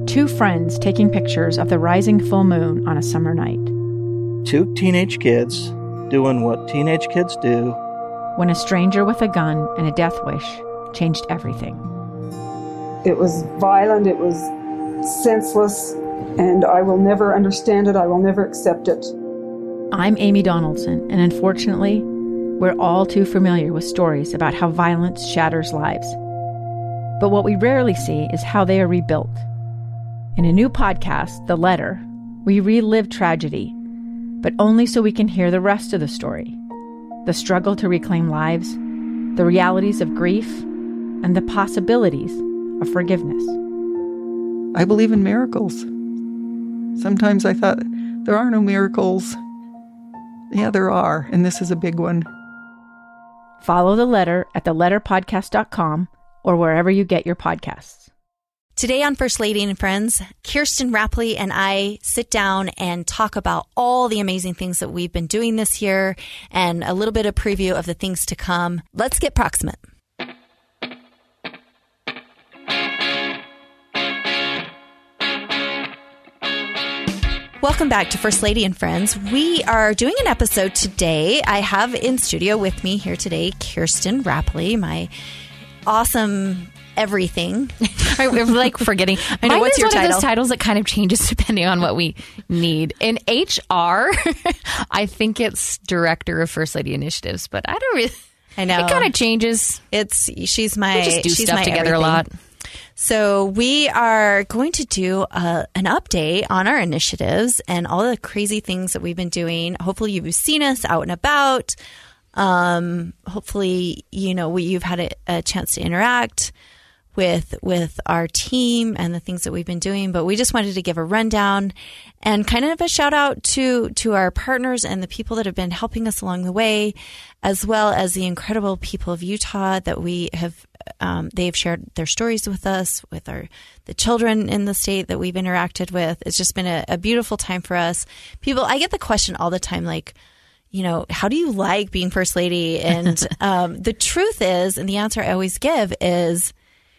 Two friends taking pictures of the rising full moon on a summer night. Two teenage kids doing what teenage kids do. When a stranger with a gun and a death wish changed everything. It was violent, it was senseless, and I will never understand it, I will never accept it. I'm Amy Donaldson, and unfortunately, we're all too familiar with stories about how violence shatters lives. But what we rarely see is how they are rebuilt. In a new podcast, The Letter, we relive tragedy, but only so we can hear the rest of the story. The struggle to reclaim lives, the realities of grief, and the possibilities of forgiveness. I believe in miracles. Sometimes I thought, there are no miracles. Yeah, there are, and this is a big one. Follow The Letter at theletterpodcast.com or wherever you get your podcasts. Today on First Lady and Friends, Kirsten Rapley and I sit down and talk about all the amazing things that we've been doing this year and a little bit of preview of the things to come. Let's get proximate. Welcome back to First Lady and Friends. We are doing an episode today. I have in studio with me here today, Kirsten Rapley, my awesome everything. We're like forgetting. I know, what's your one title? Of those titles that kind of changes depending on what we need. In HR, I think it's Director of First Lady Initiatives, but I don't really. I know it kind of changes. She's my. We just do she's stuff my together everything. a lot. So we are going to do an update on our initiatives and all the crazy things that we've been doing. Hopefully you've seen us out and about. Hopefully, you've had a chance to interact with our team and the things that we've been doing. But we just wanted to give a rundown and kind of a shout out to our partners and the people that have been helping us along the way, as well as the incredible people of Utah that we have. They've shared their stories with us, with the children in the state that we've interacted with. It's just been a beautiful time for us. I get the question all the time, like, how do you like being First Lady? And the truth is, and the answer I always give is,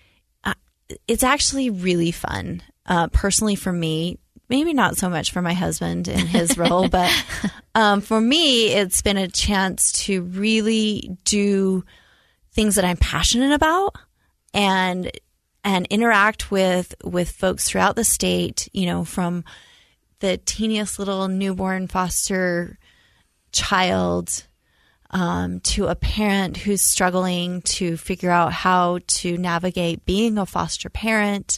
it's actually really fun. Personally for me, maybe not so much for my husband in his role, but for me, it's been a chance to really do things that I'm passionate about and interact with folks throughout the state, from the teeniest little newborn foster child to a parent who's struggling to figure out how to navigate being a foster parent,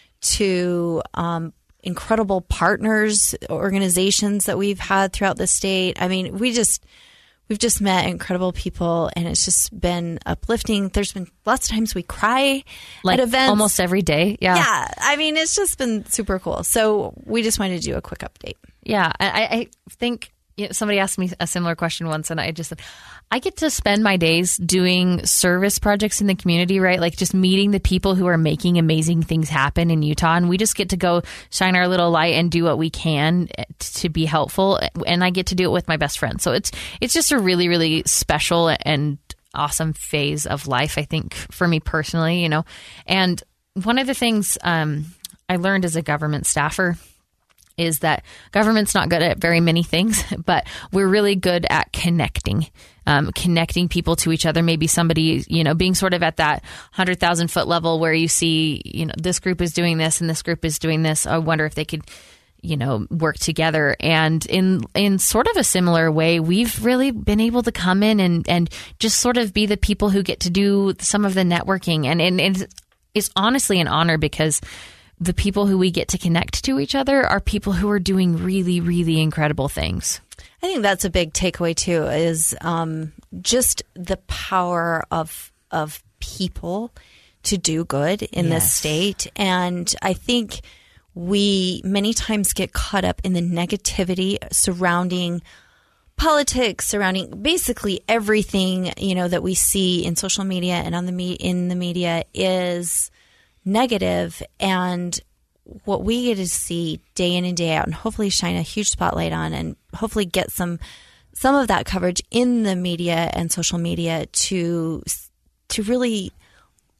to incredible partners, organizations that we've had throughout the state. I mean, we've just met incredible people, and it's just been uplifting. There's been lots of times we cry at events. Almost every day. Yeah. Yeah. I mean, it's just been super cool. So we just wanted to do a quick update. Yeah. I think somebody asked me a similar question once, and I just said, I get to spend my days doing service projects in the community, right? Like just meeting the people who are making amazing things happen in Utah. And we just get to go shine our little light and do what we can to be helpful. And I get to do it with my best friend. So it's just a really, really special and awesome phase of life, I think, for me personally, And one of the things I learned as a government staffer is that government's not good at very many things, but we're really good at connecting people to each other. Maybe somebody, being sort of at that 100,000 foot level where you see, this group is doing this and this group is doing this. I wonder if they could, work together. And in sort of a similar way, we've really been able to come in and just sort of be the people who get to do some of the networking. And it's honestly an honor because the people who we get to connect to each other are people who are doing really, really incredible things. I think that's a big takeaway too, is just the power of people to do good in this state. And I think we many times get caught up in the negativity surrounding politics, surrounding basically everything, that we see in social media and in the media is negative. And what we get to see day in and day out, and hopefully shine a huge spotlight on, and hopefully get some of that coverage in the media and social media to really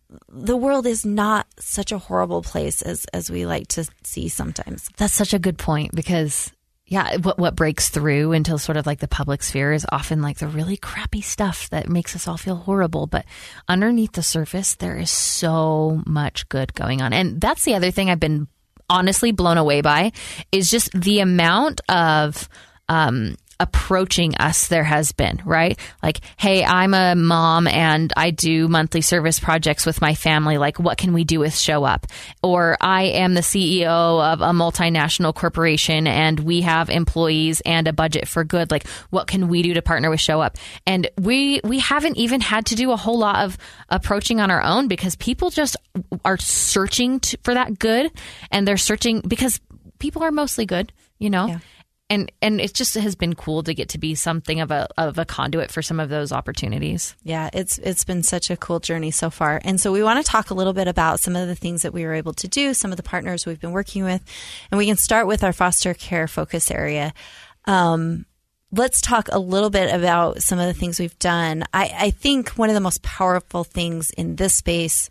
the world is not such a horrible place as we like to see sometimes. That's such a good point, because what breaks through into sort of like the public sphere is often like the really crappy stuff that makes us all feel horrible. But underneath the surface, there is so much good going on. And that's the other thing I've been honestly blown away by, is just the amount of approaching us there has been, right? Like, hey, I'm a mom and I do monthly service projects with my family. Like, what can we do with Show Up? Or I am the CEO of a multinational corporation and we have employees and a budget for good. Like, what can we do to partner with Show Up? And we haven't even had to do a whole lot of approaching on our own, because people just are searching for that good, and they're searching because people are mostly good, you know? Yeah. And it just has been cool to get to be something of a conduit for some of those opportunities. Yeah, it's been such a cool journey so far. And so we want to talk a little bit about some of the things that we were able to do, some of the partners we've been working with. And we can start with our foster care focus area. Let's talk a little bit about some of the things we've done. I think one of the most powerful things in this space,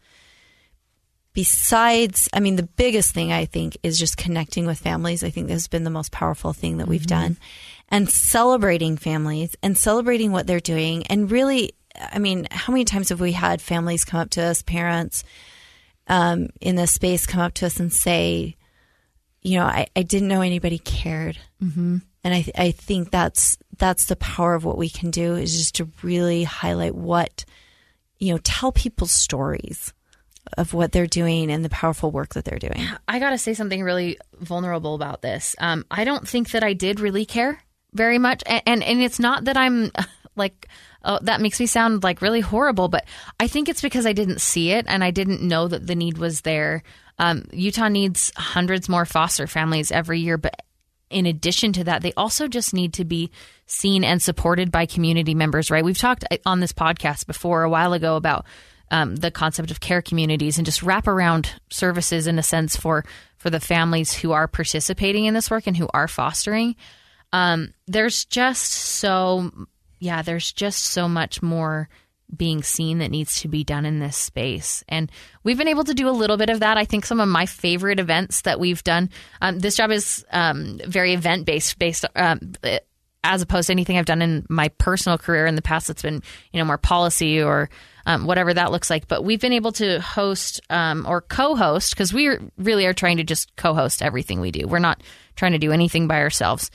besides, I mean, the biggest thing I think is just connecting with families. I think this has been the most powerful thing that we've done, and celebrating families and celebrating what they're doing. And really, I mean, how many times have we had families come up to us, parents in this space come up to us and say, you know, I didn't know anybody cared. Mm-hmm. And I think that's the power of what we can do, is just to really highlight what, you know, tell people's stories of what they're doing and the powerful work that they're doing. I got to say something really vulnerable about this. I don't think that I did really care very much. And it's not that I'm like, oh, that makes me sound like really horrible, but I think it's because I didn't see it and I didn't know that the need was there. Utah needs hundreds more foster families every year, but in addition to that, they also just need to be seen and supported by community members, right? We've talked on this podcast before a while ago about the concept of care communities and just wraparound services, in a sense, for the families who are participating in this work and who are fostering. There's just so much more being seen that needs to be done in this space. And we've been able to do a little bit of that. I think some of my favorite events that we've done, this job is very event-based, as opposed to anything I've done in my personal career in the past. It's been, you know, more policy or whatever that looks like. But we've been able to host or co-host, because we really are trying to just co-host everything we do. We're not trying to do anything by ourselves.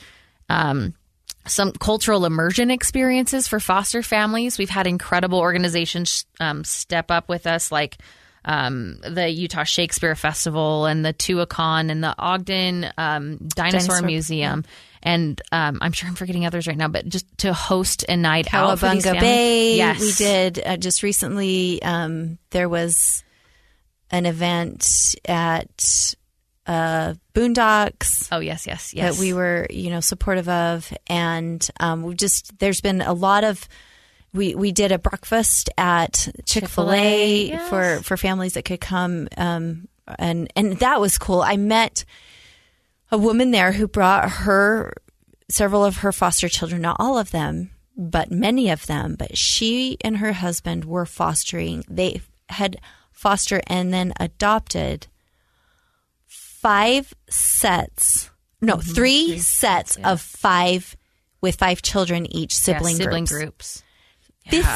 Some cultural immersion experiences for foster families. We've had incredible organizations step up with us, like the Utah Shakespeare Festival and the Tuacahn and the Ogden Dinosaur Museum. Yeah. And I'm sure I'm forgetting others right now, but just to host a night out for these families. Cowabunga Bay. Yes. We did just recently. There was an event at Boondocks. Oh, yes. That we were, you know, supportive of. And there's been a lot of, we did a breakfast at Chick-fil-A yes. for families that could come. And that was cool. I met a woman there who brought several of her foster children, not all of them, but many of them. But she and her husband were fostering. They had fostered and then adopted three sets of five, with 5 children each, sibling groups. Yeah.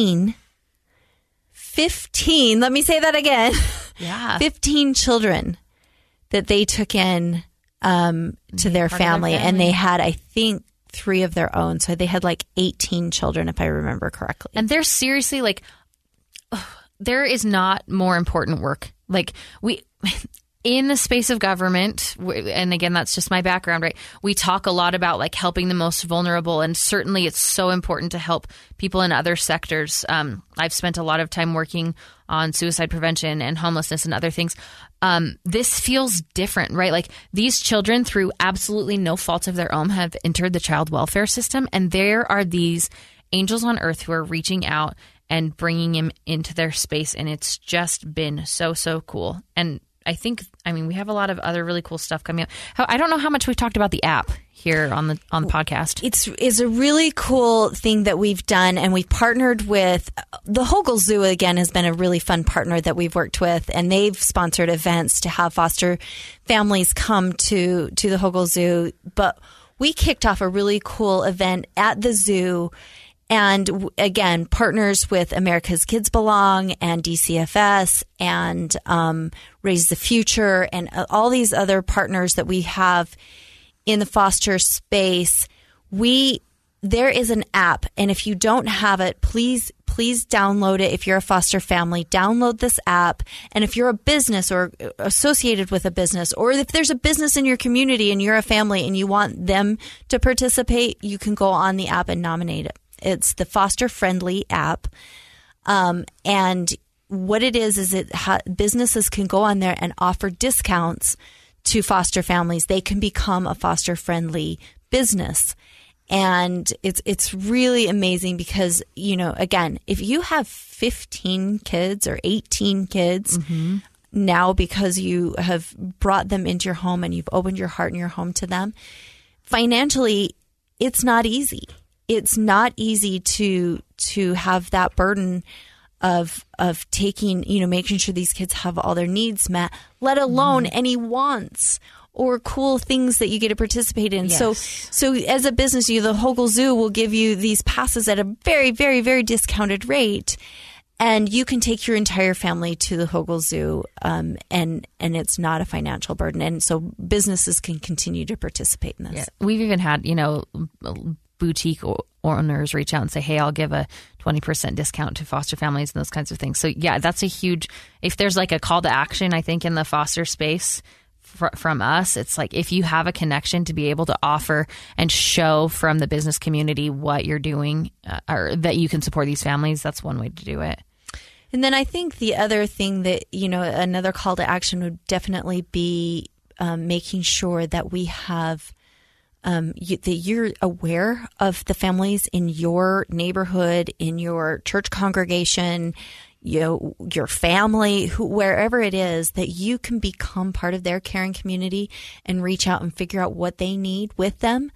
15, let me say that again. Yeah. 15 children that they took in to their family, and they had, I think, 3 of their own. So they had like 18 children, if I remember correctly. And they're seriously like, there is not more important work. Like in the space of government, and again, that's just my background, right? We talk a lot about like helping the most vulnerable, and certainly it's so important to help people in other sectors. I've spent a lot of time working on suicide prevention and homelessness and other things. This feels different, right? Like these children, through absolutely no fault of their own, have entered the child welfare system, and there are these angels on earth who are reaching out and bringing him into their space, and it's just been so cool. And I think, we have a lot of other really cool stuff coming up. I don't know how much we've talked about the app here on the podcast. It's a really cool thing that we've done, and we've partnered with the Hogle Zoo. Again, has been a really fun partner that we've worked with, and they've sponsored events to have foster families come to the Hogle Zoo. But we kicked off a really cool event at the zoo. And again, partners with America's Kids Belong and DCFS and Raise the Future and all these other partners that we have in the foster space. There is an app, and if you don't have it, please download it. If you're a foster family, download this app. And if you're a business or associated with a business, or if there's a business in your community and you're a family and you want them to participate, you can go on the app and nominate it. It's the Foster Friendly app. And what it is businesses can go on there and offer discounts to foster families. They can become a foster friendly business. And it's really amazing because, again, if you have 15 kids or 18 kids now because you have brought them into your home and you've opened your heart and your home to them, financially, it's not easy. It's not easy to have that burden of taking, making sure these kids have all their needs met, let alone any wants or cool things that you get to participate in. Yes. So as a business, the Hogle Zoo will give you these passes at a very, very, very discounted rate. And you can take your entire family to the Hogle Zoo, and it's not a financial burden. And so businesses can continue to participate in this. Yeah. We've even had, boutique owners reach out and say, hey, I'll give a 20% discount to foster families and those kinds of things. So yeah, that's a huge, if there's like a call to action, I think in the foster space from us, it's like, if you have a connection to be able to offer and show from the business community what you're doing or that you can support these families, that's one way to do it. And then I think the other thing that, another call to action would definitely be making sure that we have that you're aware of the families in your neighborhood, in your church congregation, your family, wherever it is, that you can become part of their caring community and reach out and figure out what they need with them.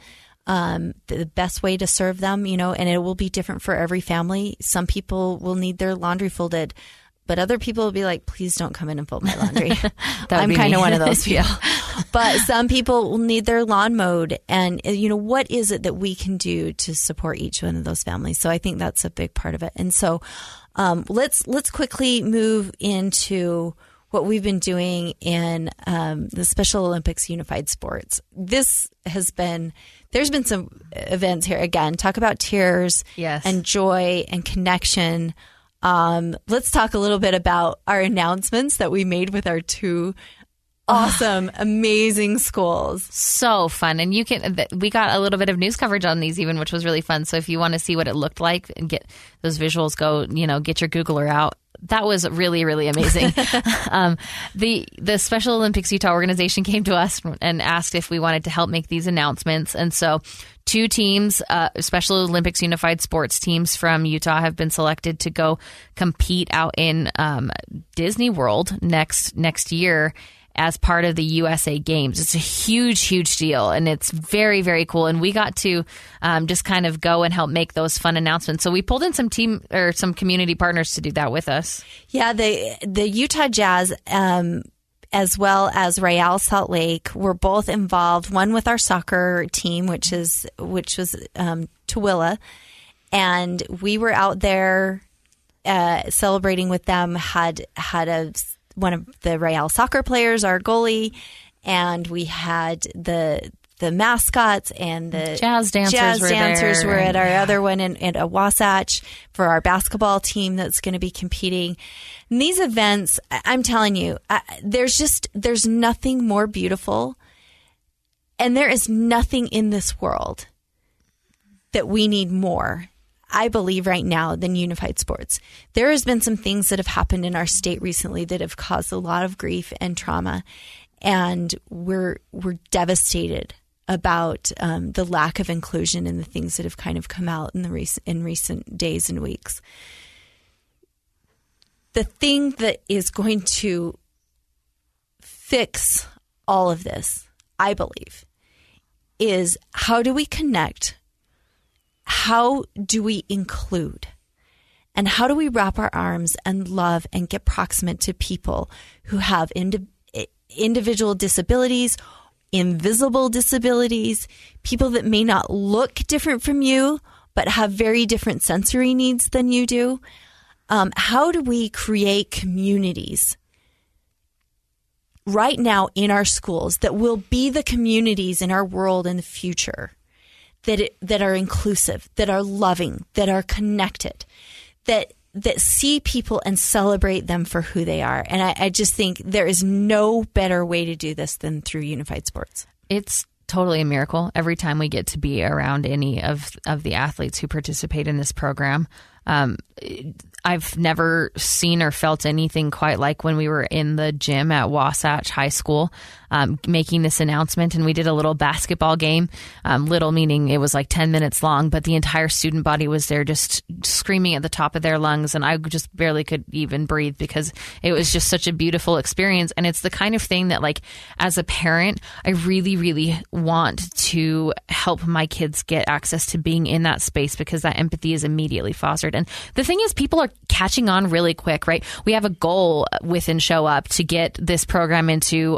The best way to serve them, and it will be different for every family. Some people will need their laundry folded, but other people will be like, please don't come in and fold my laundry. I'm kind of one of those people. But some people will need their lawn mowed. And, what is it that we can do to support each one of those families? So I think that's a big part of it. And so let's quickly move into what we've been doing in the Special Olympics Unified Sports. There's been some events here. Again, talk about tears and joy and connection. Let's talk a little bit about our announcements that we made with our two awesome, amazing schools. So fun. And we got a little bit of news coverage on these even, which was really fun. So if you want to see what it looked like and get those visuals, go, get your Googler out. That was really, really amazing. The Special Olympics Utah organization came to us and asked if we wanted to help make these announcements. And so 2 teams, Special Olympics Unified Sports teams from Utah, have been selected to go compete out in Disney World next year as part of the USA Games. It's a huge, huge deal, and it's very, very cool. And we got to just kind of go and help make those fun announcements. So we pulled in some community partners to do that with us. Yeah, the Utah Jazz, as well as Real Salt Lake, were both involved. One with our soccer team, which was Tooele, and we were out there celebrating with them. Had one of the Real soccer players, our goalie, and we had the mascots and the jazz dancers were at our other one at Wasatch for our basketball team that's going to be competing. And these events, I'm telling you, there's nothing more beautiful, and there is nothing in this world that we need more, I believe, right now than unified sports. There has been some things that have happened in our state recently that have caused a lot of grief and trauma, and we're devastated about the lack of inclusion and the things that have kind of come out in recent days and weeks. The thing that is going to fix all of this, I believe, is how do we connect? How do we include? And how do we wrap our arms and love and get proximate to people who have individual disabilities, invisible disabilities, people that may not look different from you, but have very different sensory needs than you do? How do we create communities right now in our schools that will be the communities in our world in the future that are inclusive, that are loving, that are connected, that see people and celebrate them for who they are? And I just think there is no better way to do this than through Unified Sports. It's totally a miracle every time we get to be around any of the athletes who participate in this program. I've never seen or felt anything quite like when we were in the gym at Wasatch High School making this announcement, and we did a little basketball game, little meaning it was like 10 minutes long, but the entire student body was there just screaming at the top of their lungs, and I just barely could even breathe because it was just such a beautiful experience. And it's the kind of thing that, like, as a parent, I really, really want to help my kids get access to being in that space because that empathy is immediately fostered. And the thing is, people are catching on really quick, right? We have a goal within Show Up to get this program into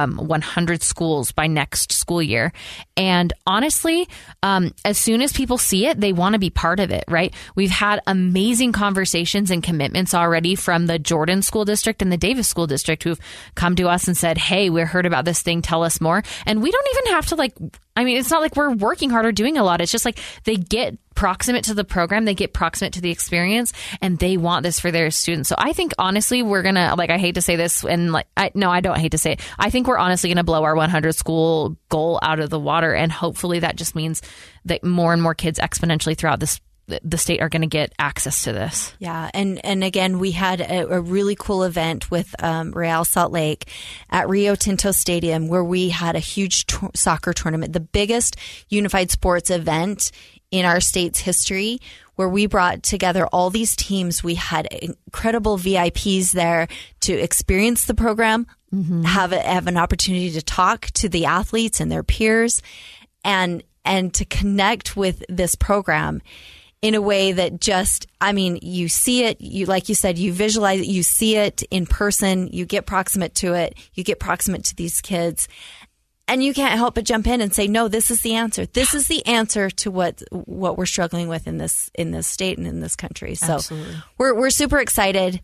100 schools by next school year. And honestly, as soon as people see it, they want to be part of it, right? We've had amazing conversations and commitments already from the Jordan School District and the Davis School District who've come to us and said, hey, we heard about this thing, tell us more. And we don't even have to it's not like we're working hard or doing a lot. It's just like they get proximate to the program, they get proximate to the experience, and they want this for their students. So I think, honestly, we're going to, I hate to say this, and I don't hate to say it. I think we're honestly going to blow our 100 school goal out of the water. And hopefully that just means that more and more kids exponentially throughout the state are going to get access to this. Yeah. And again, we had a really cool event with Real Salt Lake at Rio Tinto Stadium where we had a huge soccer tournament, the biggest unified sports event in our state's history, where we brought together all these teams. We had incredible VIPs there to experience the program, have an opportunity to talk to the athletes and their peers, and to connect with this program in a way that just, you see it, like you said, you visualize it, you see it in person, you get proximate to it, you get proximate to these kids, and you can't help but jump in and say, no, this is the answer. This is the answer to what we're struggling with in this state and in this country. So Absolutely. We're super excited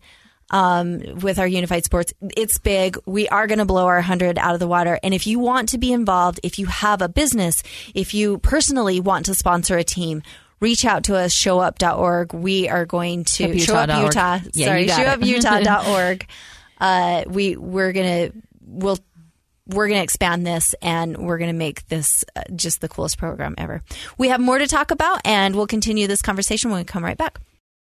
with our Unified Sports. It's big. We are going to blow our 100 out of the water. And if you want to be involved, if you have a business, if you personally want to sponsor a team, reach out to us, showup.org. We are going to showuputah.org. showuputah.org. We're going to expand this, and we're going to make this just the coolest program ever. We have more to talk about, and we'll continue this conversation when we come right back.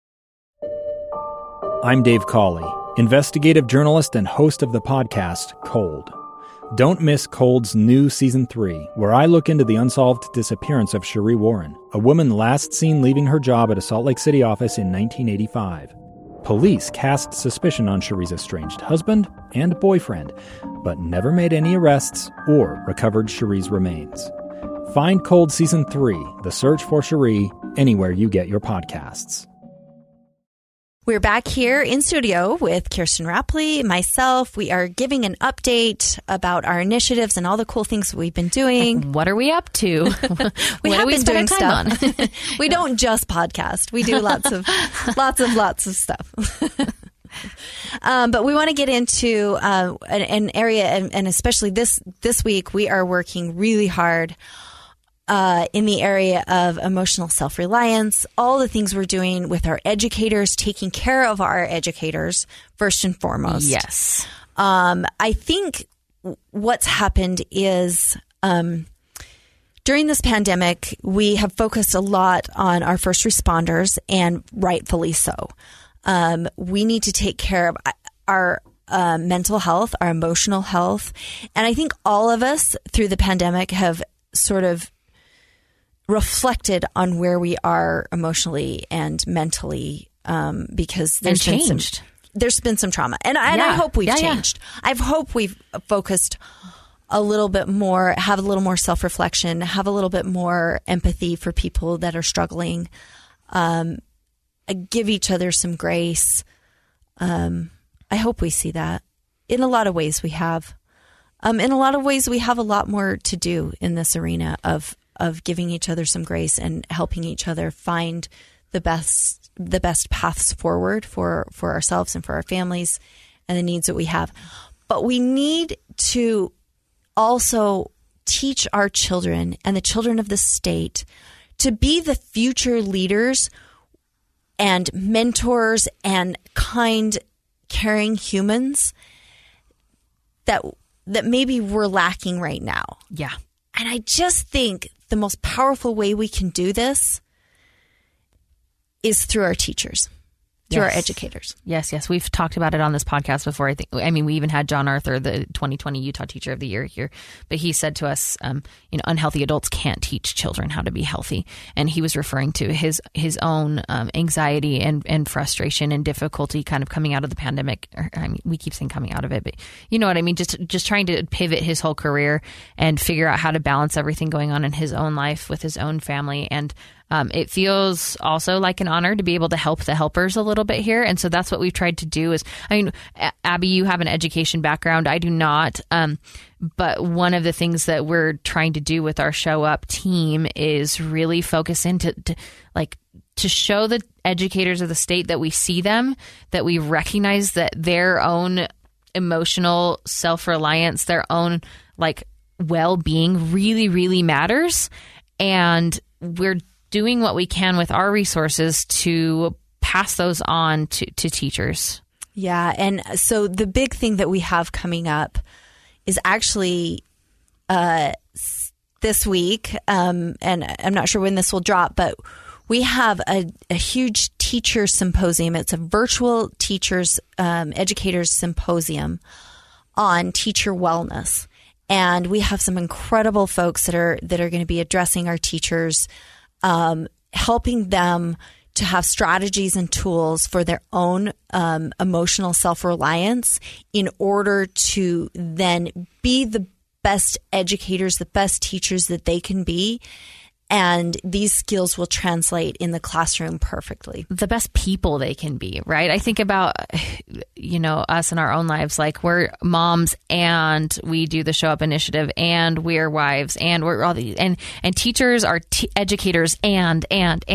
I'm Dave Cawley, investigative journalist and host of the podcast Cold. Don't miss Cold's new Season 3, where I look into the unsolved disappearance of Cherie Warren, a woman last seen leaving her job at a Salt Lake City office in 1985. Police cast suspicion on Cherie's estranged husband and boyfriend, but never made any arrests or recovered Cherie's remains. Find Cold Season 3, The Search for Cherie, anywhere you get your podcasts. We're back here in studio with Kirsten Rapley, myself. We are giving an update about our initiatives and all the cool things we've been doing. What are we up to? We have been doing stuff. On? We don't just podcast. We do lots of stuff. But we want to get into an area, and especially this week, we are working really hard in the area of emotional self-reliance, all the things we're doing with our educators, taking care of our educators first and foremost. Yes. I think what's happened is during this pandemic, we have focused a lot on our first responders, and rightfully so. We need to take care of our mental health, our emotional health. And I think all of us through the pandemic have sort of reflected on where we are emotionally and mentally, because there's changed. there's been some trauma, and I hope we've changed. I hope we've focused a little bit more, have a little more self-reflection, have a little bit more empathy for people that are struggling, give each other some grace. I hope we see that. In a lot of ways we have. In a lot of ways we have a lot more to do in this arena of giving each other some grace and helping each other find the best paths forward for ourselves and for our families and the needs that we have. But we need to also teach our children and the children of the state to be the future leaders and mentors and kind, caring humans that maybe we're lacking right now. Yeah. And I just think the most powerful way we can do this is through our teachers, through our educators. Yes. We've talked about it on this podcast before. I mean, we even had John Arthur, the 2020 Utah Teacher of the Year here, but he said to us, unhealthy adults can't teach children how to be healthy. And he was referring to his own anxiety and frustration and difficulty kind of coming out of the pandemic. I mean, we keep saying coming out of it, but you know what I mean? Just trying to pivot his whole career and figure out how to balance everything going on in his own life with his own family. And it feels also like an honor to be able to help the helpers a little bit here. And so that's what we've tried to do Abby, you have an education background. I do not. But one of the things that we're trying to do with our Show Up team is really focus into to show the educators of the state that we see them, that we recognize that their own emotional self-reliance, their own well-being really, really matters. And we're doing what we can with our resources to pass those on to teachers. Yeah. And so the big thing that we have coming up is actually this week, and I'm not sure when this will drop, but we have a huge teacher symposium. It's a virtual teachers, educators symposium on teacher wellness. And we have some incredible folks that are going to be addressing our teachers, helping them to have strategies and tools for their own emotional self-reliance in order to then be the best educators, the best teachers that they can be. And these skills will translate in the classroom perfectly. The best people they can be, right? I think about, us in our own lives, we're moms and we do the Show Up initiative and we're wives and we're all these, and teachers are educators and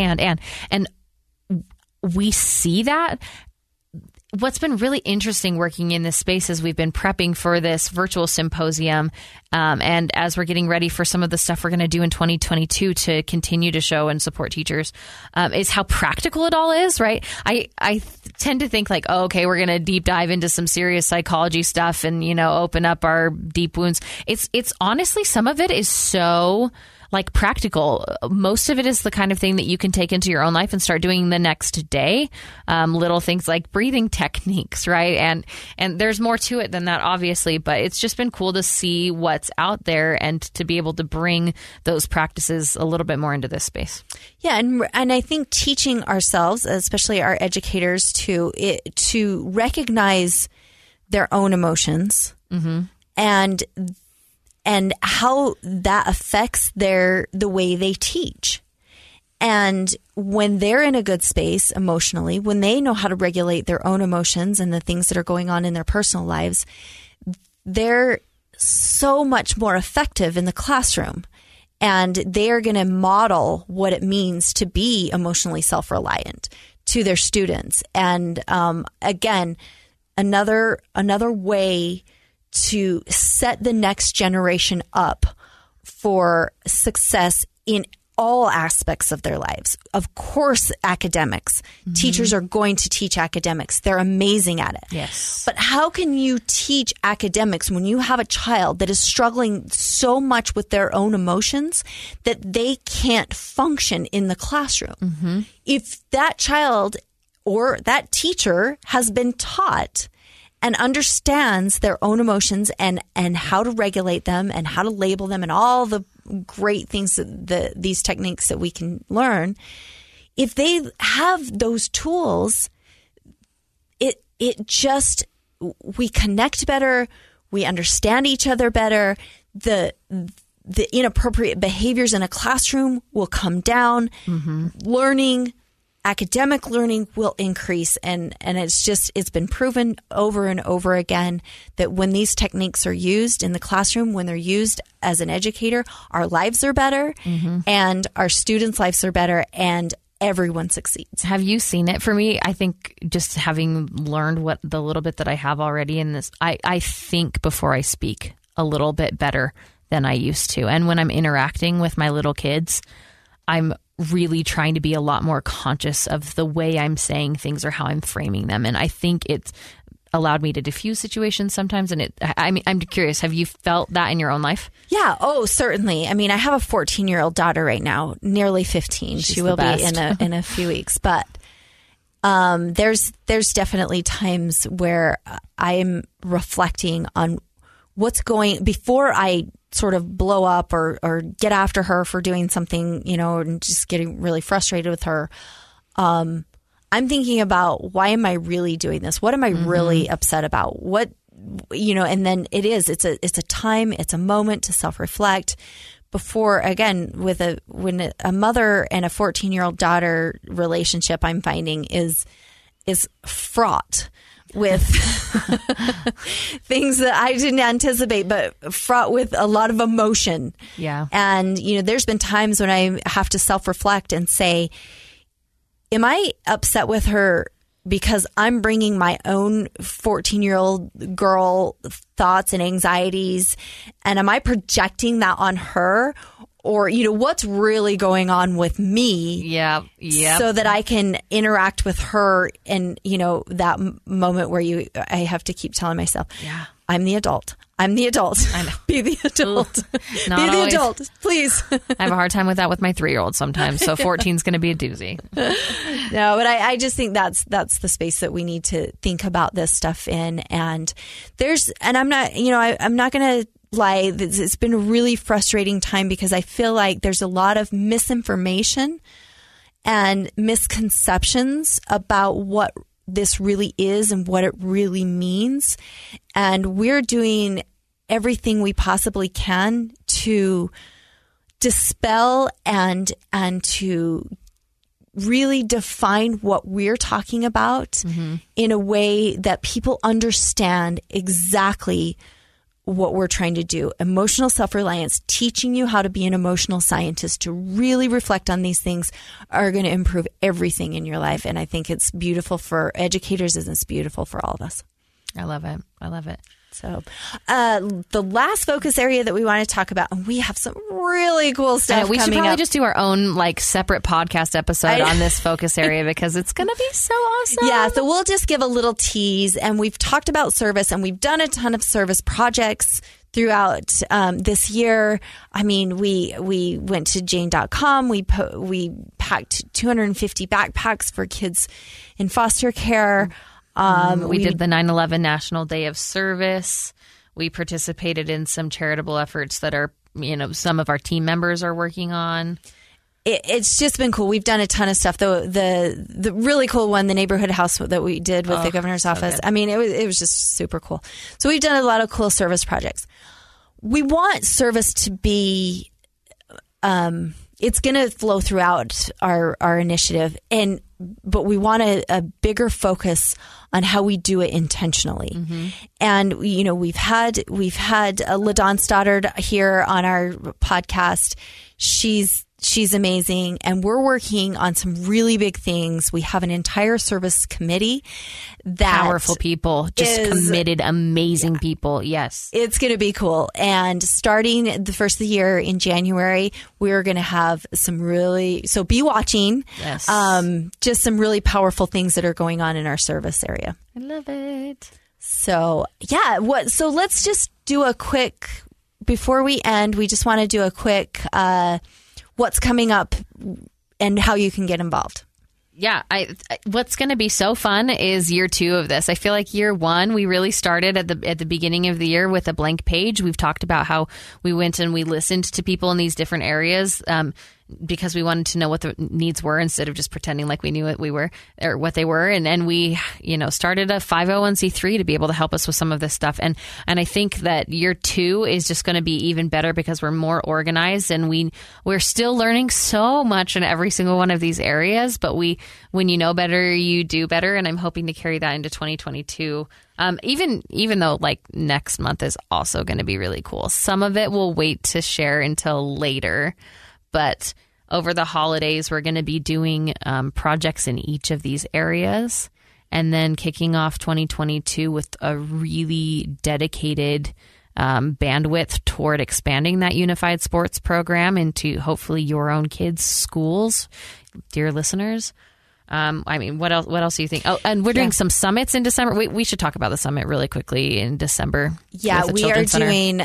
we see that. What's been really interesting working in this space is we've been prepping for this virtual symposium. And as we're getting ready for some of the stuff we're going to do in 2022 to continue to show and support teachers, is how practical it all is, right? I tend to think okay, we're going to deep dive into some serious psychology stuff and, open up our deep wounds. It's honestly, some of it is so practical. Most of it is the kind of thing that you can take into your own life and start doing the next day. Little things like breathing techniques, right? And there's more to it than that, obviously, but it's just been cool to see what's out there and to be able to bring those practices a little bit more into this space. Yeah. And I think teaching ourselves, especially our educators, to recognize their own emotions and how that affects the way they teach. And when they're in a good space emotionally, when they know how to regulate their own emotions and the things that are going on in their personal lives, they're so much more effective in the classroom. And they are going to model what it means to be emotionally self-reliant to their students. And again, another way to set the next generation up for success in all aspects of their lives. Of course, academics. Mm-hmm. Teachers are going to teach academics. They're amazing at it. Yes. But how can you teach academics when you have a child that is struggling so much with their own emotions that they can't function in the classroom? Mm-hmm. If that child or that teacher has been taught and understands their own emotions and how to regulate them and how to label them and all the great things that these techniques that we can learn, if they have those tools, we connect better. We understand each other better. The inappropriate behaviors in a classroom will come down. Academic learning will increase. And it's been proven over and over again that when these techniques are used in the classroom, when they're used as an educator, our lives are better and our students' lives are better and everyone succeeds. Have you seen it? For me, I think just having learned what the little bit that I have already in this, I think before I speak a little bit better than I used to. And when I'm interacting with my little kids, I'm really trying to be a lot more conscious of the way I'm saying things or how I'm framing them. And I think it's allowed me to diffuse situations sometimes. And I'm curious, have you felt that in your own life? Yeah. Oh, certainly. I mean, I have a 14-year-old daughter right now, nearly 15. She will be in a few weeks. But there's definitely times where I'm reflecting on what's going before I sort of blow up or get after her for doing something, and just getting really frustrated with her. I'm thinking about, why am I really doing this? What am I really upset about? What, and then it's a time, it's a moment to self-reflect before, again, when a mother and a 14-year-old daughter relationship, I'm finding is fraught with things that I didn't anticipate, but fraught with a lot of emotion. Yeah. And, there's been times when I have to self-reflect and say, am I upset with her because I'm bringing my own 14-year-old girl thoughts and anxieties, and am I projecting that on her? Or, what's really going on with me? Yeah. So that I can interact with her and, that moment where I have to keep telling myself, I'm the adult. I'm the adult. I know. Be the adult. Be the adult, please. I have a hard time with that with my 3-year-old sometimes. So 14 is going to be a doozy. No, but I just think that's the space that we need to think about this stuff in. And I'm not, I'm not going to lie. It's been a really frustrating time because I feel like there's a lot of misinformation and misconceptions about what this really is and what it really means. And we're doing everything we possibly can to dispel and to really define what we're talking about in a way that people understand exactly what we're trying to do. Emotional self-reliance, teaching you how to be an emotional scientist, to really reflect on these things, are going to improve everything in your life. And I think it's beautiful for educators and it's beautiful for all of us. I love it. So the last focus area that we want to talk about, and we have some really cool stuff we should coming probably up. just do our own separate podcast episode on this focus area because it's going to be so awesome. Yeah, so we'll just give a little tease, and we've talked about service, and we've done a ton of service projects throughout this year. I mean, we went to Jane.com. We packed 250 backpacks for kids in foster care. We did the 9/11 National Day of Service. We participated in some charitable efforts that are, some of our team members are working on. It's just been cool. We've done a ton of stuff. The really cool one, the neighborhood house that we did with the governor's office. Good. I mean, it was just super cool. So we've done a lot of cool service projects. We want service to be, it's going to flow throughout our initiative, but we want a bigger focus on how we do it intentionally. And we've had LaDawn Stoddard here on our podcast. She's amazing, and we're working on some really big things. We have an entire service committee that powerful people, just committed, amazing people. Yes, it's going to be cool. And starting the first of the year in January, we're going to have so be watching. Yes, just some really powerful things that are going on in our service area. I love it. So so let's just do a quick, before we end, we just want to do a quick what's coming up and how you can get involved. Yeah, what's going to be so fun is year 2 of this. I feel like year 1, we really started at the beginning of the year with a blank page. We've talked about how we went and we listened to people in these different areas. because we wanted to know what the needs were instead of just pretending like we knew what we were or what they were. And we, started a 501c3 to be able to help us with some of this stuff. And I think that year 2 is just going to be even better because we're more organized, and we're still learning so much in every single one of these areas. But when you know better, you do better. And I'm hoping to carry that into 2022. Even though like next month is also going to be really cool. Some of it we'll wait to share until later. But over the holidays, we're going to be doing projects in each of these areas, and then kicking off 2022 with a really dedicated bandwidth toward expanding that unified sports program into hopefully your own kids' schools, dear listeners. What else do you think? Oh, and we're doing some summits in December. We should talk about the summit really quickly in December. Yeah, we are doing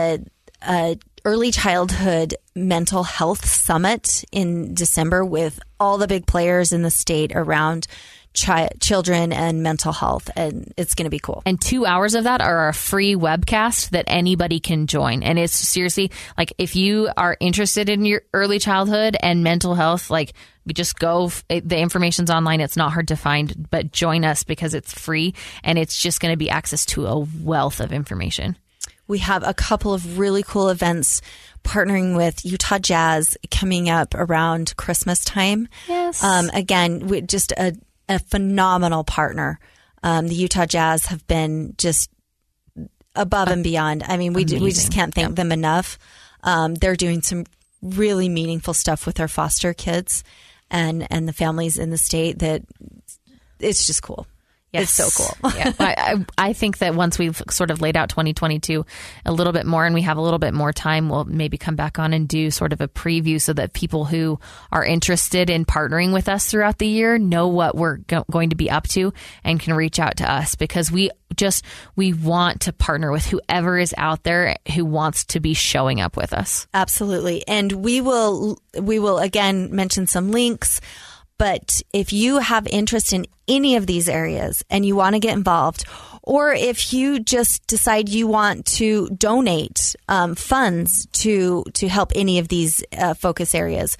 a early childhood mental health summit in December with all the big players in the state around children and mental health, and it's going to be cool. And 2 hours of that are a free webcast that anybody can join. And it's seriously, like, if you are interested in your early childhood and mental health, like, we just go, the information's online. It's not hard to find, but join us because it's free, and it's just going to be access to a wealth of information. We have a couple of really cool events partnering with Utah Jazz coming up around Christmas time. Yes. Again, just a phenomenal partner. The Utah Jazz have been just above and beyond. I mean, we just can't thank them enough. They're doing some really meaningful stuff with our foster kids and the families in the state that it's just cool. Yes. It's so cool. Yeah. I think that once we've sort of laid out 2022 a little bit more and we have a little bit more time, we'll maybe come back on and do sort of a preview so that people who are interested in partnering with us throughout the year know what we're going to be up to and can reach out to us, because we want to partner with whoever is out there who wants to be showing up with us. Absolutely. And we will again mention some links. But if you have interest in any of these areas and you want to get involved, or if you just decide you want to donate funds to help any of these focus areas,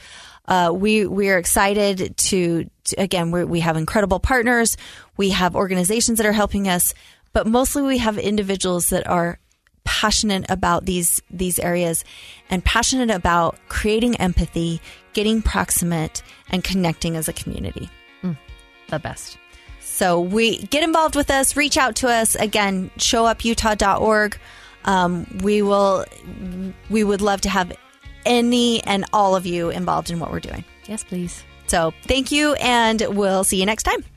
we are excited to again, we have incredible partners. We have organizations that are helping us, but mostly we have individuals that are passionate about these areas and passionate about creating empathy, getting proximate, and connecting as a community. The best. So we get involved with us, reach out to us. Again, showuputah.org. We would love to have any and all of you involved in what we're doing. Yes, please. So thank you, and we'll see you next time.